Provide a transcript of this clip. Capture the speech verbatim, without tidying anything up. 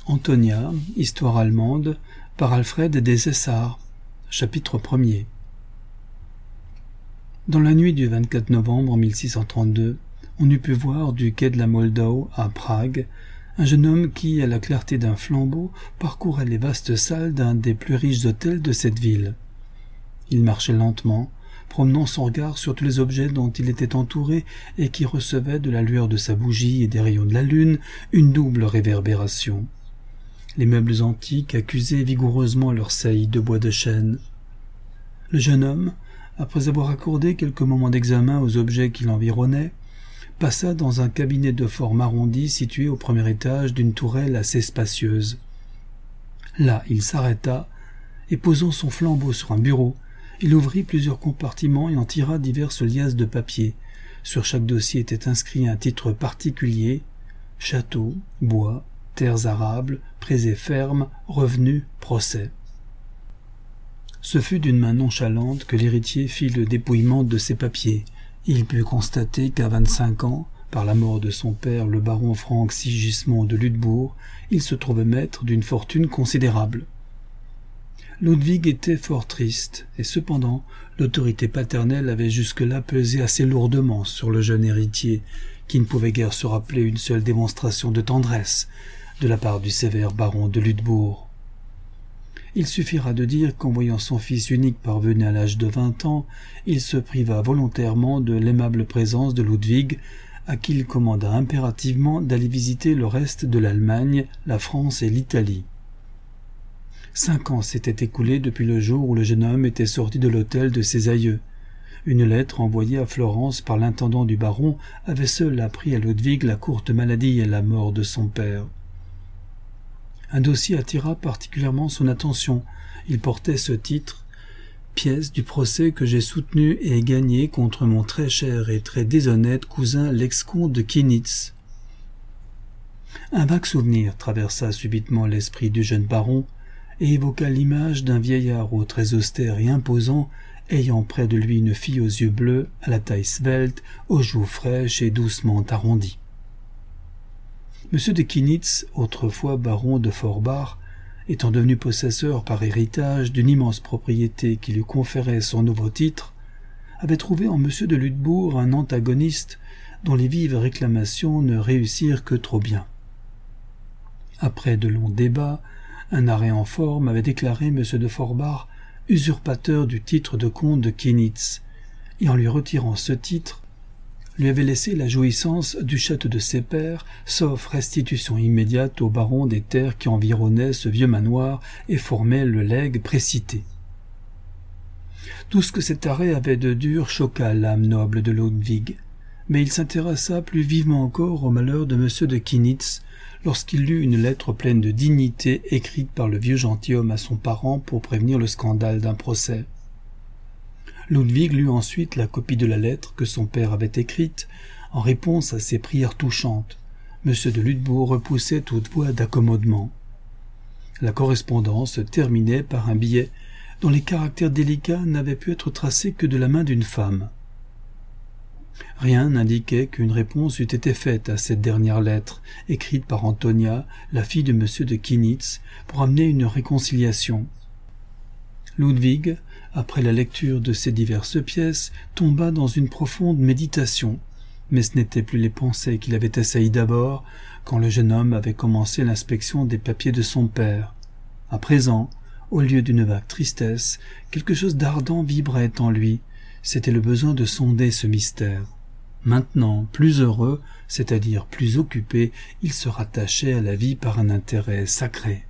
Antonia, histoire allemande, par Alfred des Essarts, chapitre premier. Dans la nuit du vingt-quatre novembre mille six cent trente-deux, on eût pu voir du quai de la Moldau à Prague un jeune homme qui, à la clarté d'un flambeau, parcourait les vastes salles d'un des plus riches hôtels de cette ville. Il marchait lentement, promenant son regard sur tous les objets dont il était entouré et qui recevaient de la lueur de sa bougie et des rayons de la lune une double réverbération. Les meubles antiques accusaient vigoureusement leurs saillies de bois de chêne. Le jeune homme, après avoir accordé quelques moments d'examen aux objets qui l'environnaient, passa dans un cabinet de forme arrondie situé au premier étage d'une tourelle assez spacieuse. Là, il s'arrêta, et posant son flambeau sur un bureau, il ouvrit plusieurs compartiments et en tira diverses liasses de papier. Sur chaque dossier était inscrit un titre particulier: château, bois, terres arables, prés et fermes, revenus, procès. Ce fut d'une main nonchalante que l'héritier fit le dépouillement de ces papiers. Il put constater qu'à vingt-cinq ans, par la mort de son père, le baron Franck Sigismond de Ludbourg, il se trouvait maître d'une fortune considérable. Ludwig était fort triste, et cependant l'autorité paternelle avait jusque-là pesé assez lourdement sur le jeune héritier, qui ne pouvait guère se rappeler une seule démonstration de tendresse de la part du sévère baron de Ludbourg. Il suffira de dire qu'en voyant son fils unique parvenu à l'âge de vingt ans, il se priva volontairement de l'aimable présence de Ludwig, à qui il commanda impérativement d'aller visiter le reste de l'Allemagne, la France et l'Italie. Cinq ans s'étaient écoulés depuis le jour où le jeune homme était sorti de l'hôtel de ses aïeux. Une lettre envoyée à Florence par l'intendant du baron avait seule appris à Ludwig la courte maladie et la mort de son père. Un dossier attira particulièrement son attention. Il portait ce titre: « Pièce du procès que j'ai soutenu et gagné contre mon très cher et très déshonnête cousin l'ex-comte de Kienitz. » Un vague souvenir traversa subitement l'esprit du jeune baron et évoqua l'image d'un vieillard au très austère et imposant, ayant près de lui une fille aux yeux bleus, à la taille svelte, aux joues fraîches et doucement arrondies. Monsieur de Kienitz, autrefois baron de Forbach, étant devenu possesseur par héritage d'une immense propriété qui lui conférait son nouveau titre, avait trouvé en monsieur de Ludbourg un antagoniste dont les vives réclamations ne réussirent que trop bien. Après de longs débats, un arrêt en forme avait déclaré monsieur de Forbach usurpateur du titre de comte de Kienitz, et en lui retirant ce titre, lui avait laissé la jouissance du château de ses pères, sauf restitution immédiate au baron des terres qui environnaient ce vieux manoir et formaient le legs précité. Tout ce que cet arrêt avait de dur choqua l'âme noble de Ludwig, mais il s'intéressa plus vivement encore au malheur de monsieur de Kienitz lorsqu'il lut une lettre pleine de dignité écrite par le vieux gentilhomme à son parent pour prévenir le scandale d'un procès. Ludwig lut ensuite la copie de la lettre que son père avait écrite en réponse à ses prières touchantes. Monsieur de Ludbourg repoussait toute voie d'accommodement. La correspondance se terminait par un billet dont les caractères délicats n'avaient pu être tracés que de la main d'une femme. Rien n'indiquait qu'une réponse eût été faite à cette dernière lettre, écrite par Antonia, la fille de monsieur de Kienitz, pour amener une réconciliation. Ludwig, après la lecture de ces diverses pièces, tomba dans une profonde méditation, mais ce n'étaient plus les pensées qui l'avaient assailli d'abord, quand le jeune homme avait commencé l'inspection des papiers de son père. À présent, au lieu d'une vague tristesse, quelque chose d'ardent vibrait en lui. C'était le besoin de sonder ce mystère. Maintenant, plus heureux, c'est-à-dire plus occupé, il se rattachait à la vie par un intérêt sacré.